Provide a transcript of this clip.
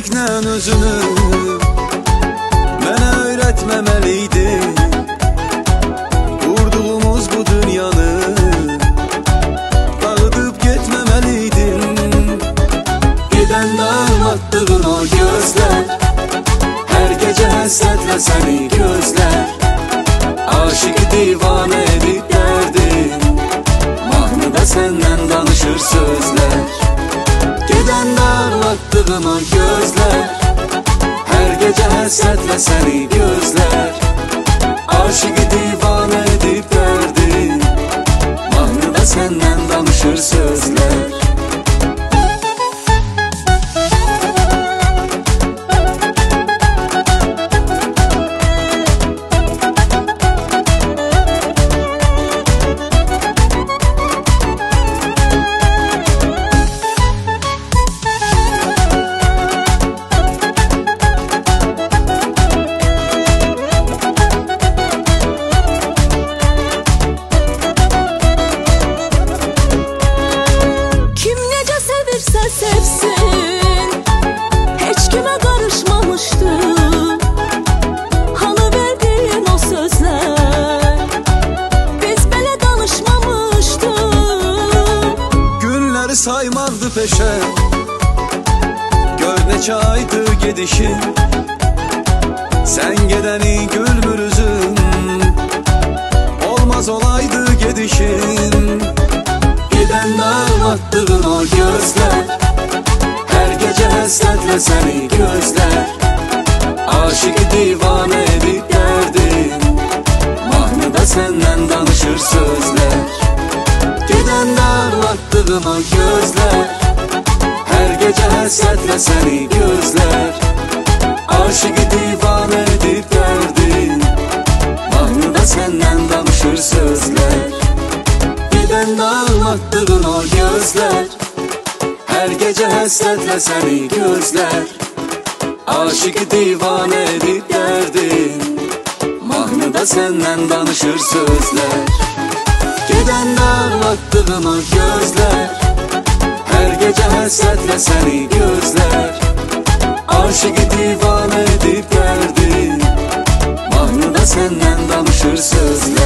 sevməklə özünü mənə öyrətməməliydin. Qurduğumuz bu dünyanı dağıdıb getməməliydin. Gedəndə ağlatdığın o gözlər, hər gecə həsrətlə səni gözlər, aşık divanə edib dərdin, mahnıda səndən danışır sözlər. Gedəndə ağlatdığın o gözlər, hər gecə həsrətlə səni gözlər, aşık divanə edib dərdin, mahnıda səndən danışır sözlər. Sevsin, heç kimə qarışmamışdı halı verdiyin o sözlər, biz belə danışmamışdıq. Günləri saymazdı peşə, gör neçə aydı gedişin, sən gedəni gülmür üzüm, olmaz olaydı gedişin. Gedəndə ağlatdığın o gözlər, hər gecə həsrətlə səni gözlər, aşık divanə edib dərdin, mahnıda səndən danışır sözlər. Gedəndə ağlatdığın o gözlər, hər gecə həsrətlə səni gözlər, aşık divanə edib dərdin, mahnıda səndən danışır sözlər. Gedəndə ağlatdığın o gözlər, hər gecə həsrətlə səni gözlər, aşık divanə edib dərdin, mahnıda səndən danışır sözlər. Gedəndə ağlatdığın o gözlər, hər gecə həsrətlə səni gözlər, aşık divanə edib dərdin, mahnıda səndən danışır sözlər.